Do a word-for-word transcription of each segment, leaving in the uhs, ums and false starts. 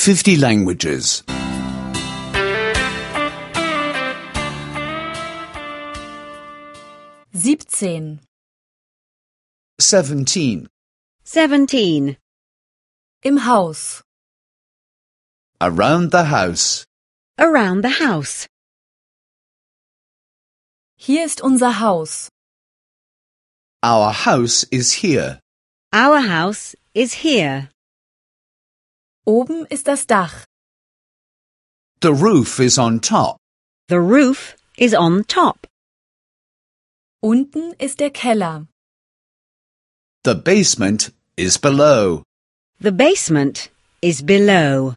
fifty languages. siebzehn. Seventeen. Seventeen. Im Haus. Around the house. Around the house. Hier ist unser Haus. Our house is here. Our house is here. Oben ist das Dach. The roof is on top. The roof is on top. Unten ist der Keller. The basement is below. The basement is below.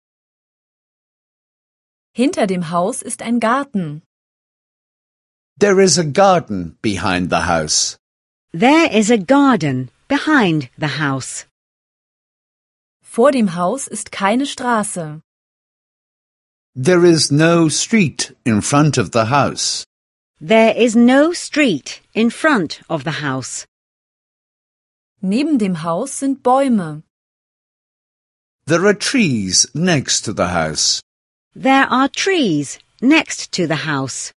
Hinter dem Haus ist ein Garten. There is a garden behind the house. There is a garden behind the house. Vor dem Haus ist keine Straße. There is no street in front of the house. There is no street in front of the house. Neben dem Haus sind Bäume. There are trees next to the house. There are trees next to the house.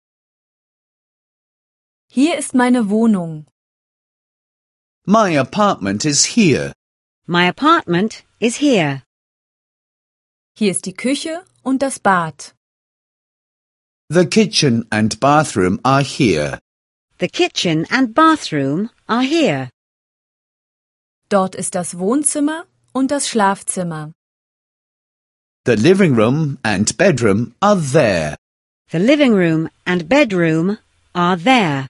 Hier ist meine Wohnung. My apartment is here. My apartment is here. Hier ist die Küche und das Bad. The kitchen and bathroom are here. The kitchen and bathroom are here. Dort ist das Wohnzimmer und das Schlafzimmer. The living room and bedroom are there. The living room and bedroom are there.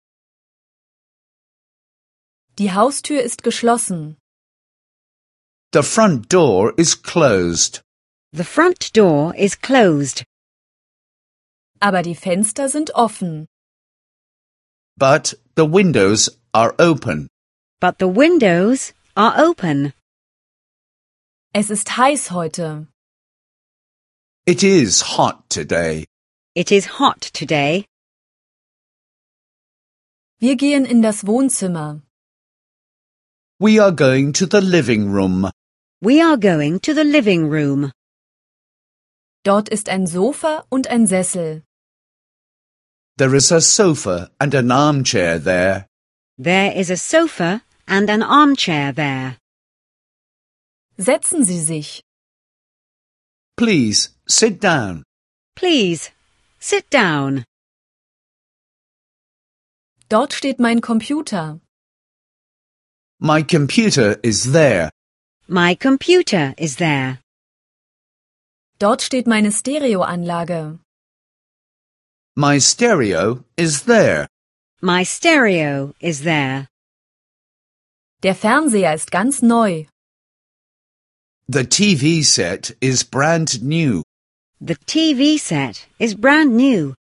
Die Haustür ist geschlossen. The front door is closed. The front door is closed. Aber die Fenster sind offen. But the windows are open. But the windows are open. Es ist heiß heute. It is hot today. It is hot today. Wir gehen in das Wohnzimmer. We are going to the living room. We are going to the living room. Dort ist ein Sofa und ein Sessel. There is a sofa and an armchair there. There is a sofa and an armchair there. Setzen Sie sich. Please sit down. Please, sit down. Dort steht mein Computer. My computer is there. My computer is there. Dort steht meine Stereoanlage. My stereo is there. My stereo is there. Der Fernseher ist ganz neu. The T V set is brand new. The T V set is brand new.